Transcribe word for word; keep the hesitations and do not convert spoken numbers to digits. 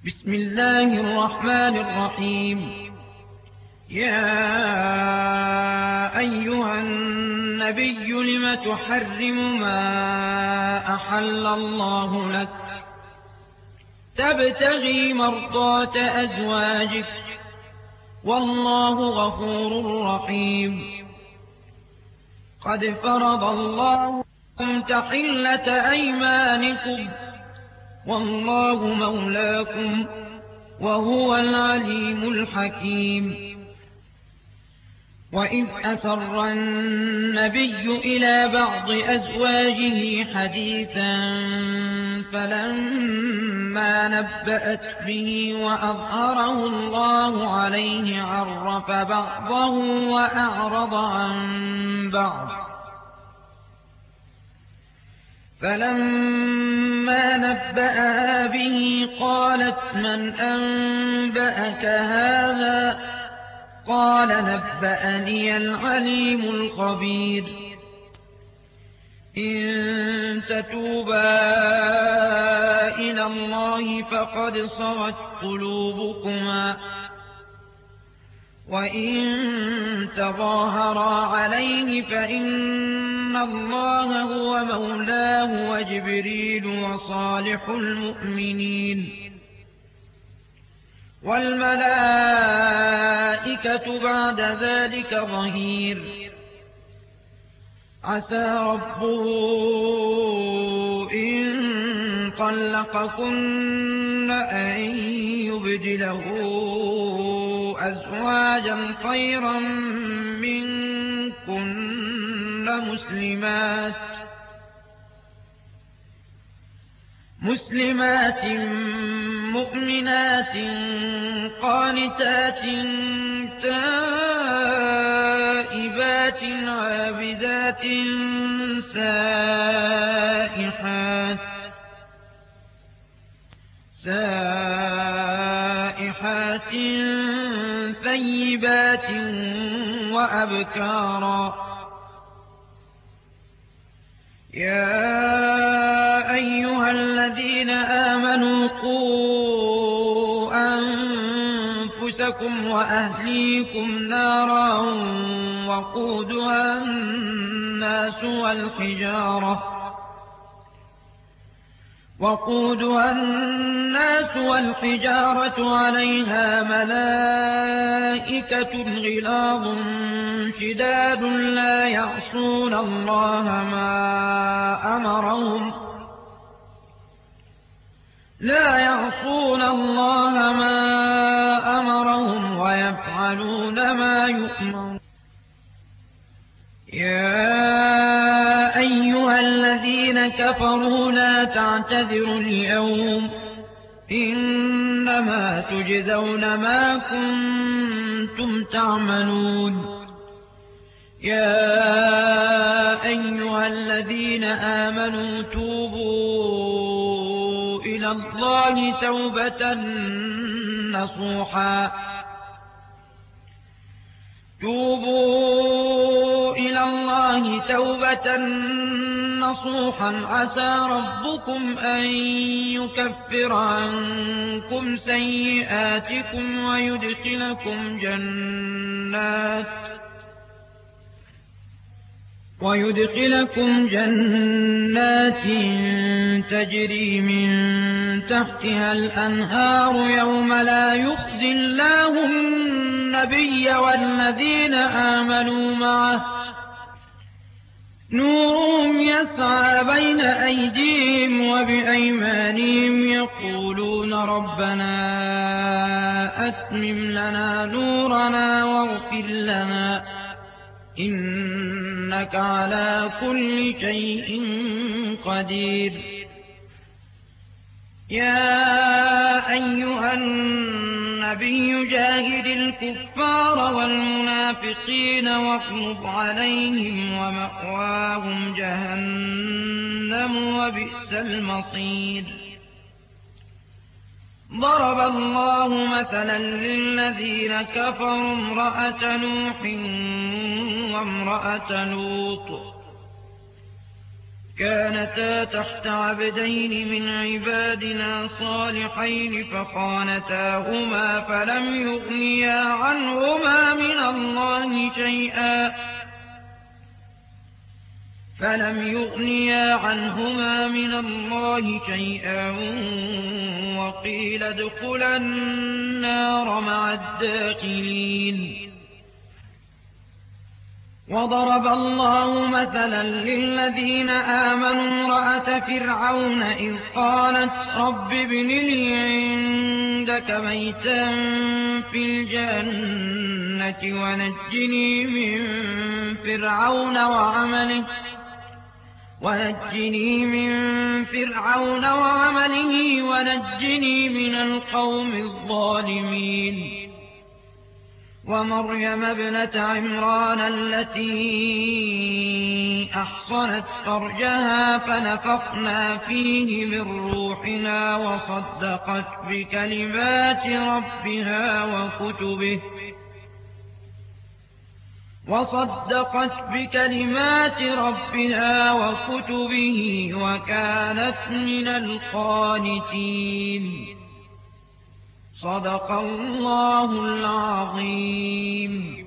بسم الله الرحمن الرحيم. يا أيها النبي لم تحرم ما أحل الله لك تبتغي مرضات أزواجك والله غفور رحيم. قد فرض الله لكم تحلة أيمانكم والله مولاكم وهو العليم الحكيم. وإذ أسر النبي إلى بعض أزواجه حديثا فلما نبأت به وأظهره الله عليه عرف بعضه وأعرض عن بعض. فلما نبأها به قالت من أنبأك هذا؟ قال نبأني العليم الخبير. إن تتوبا إلى الله فقد صغت قلوبكما وإن تظاهرا عليه فإن الله هو مولاه وجبريل وصالح المؤمنين والملائكة بعد ذلك ظهير. عسى ربه إن طلقكن أن يبدله أزواجا خيرا منكن مسلمات مسلمات مؤمنات قانتات تائبات عابدات سائحات سائحات ثيبات وأبكارا. يا أيها الذين آمنوا قوا أنفسكم وأهليكم نارا وقودها الناس والحجارة وقودها الناس والحجارة عليها ملائكة غلاظ شداد لا يعصون الله ما أمرهم لا يعصون الله ما أمرهم ويفعلون ما يؤمرون. يا أيها الذين كفروا لا تعتذروا اليوم إنما تجزون ما كنتم تعملون. يا أيها الذين آمنوا توبوا إلى الله توبة نصوحا توبوا إلى الله توبة نصوحا عسى ربكم أن يكفر عنكم سيئاتكم ويدخلكم جنات ويدخلكم جنات تجري من تحتها الأنهار يوم لا يخزي الله النبي والذين آمنوا معه نورهم يسعى بين أيديهم وبأيمانهم يقولون ربنا أتمم لنا نورنا واغفر لنا إنك على كل شيء قدير. يا أيها النبي جاهد الكفار والمنافقين واغلظ عليهم ومأواهم جهنم وبئس المصير. ضرب الله مثلا للذين كفروا امرأة نوح وامرأة لوط كانتا تحت عبدين من عبادنا صالحين فخانتاهما فلم يغنيا عنهما من الله شيئا فلم يغنيا عنهما من الله شيئا وقيل ادخلا النار مع الداخلين. وضرب الله مثلا للذين آمنوا امرأة فرعون إذ قالت رب ابن لي عندك بيتا في الجنة ونجني من فرعون وعمله ونجني من فرعون وعمله ونجني من القوم الظالمين. ومريم ابنة عمران التي أحصنت فرجها فنفخنا فيه من روحنا وصدقت بكلمات ربها وكتبه وصدقت بكلمات ربها وكتبه وكانت من القانتين. صدق الله العظيم.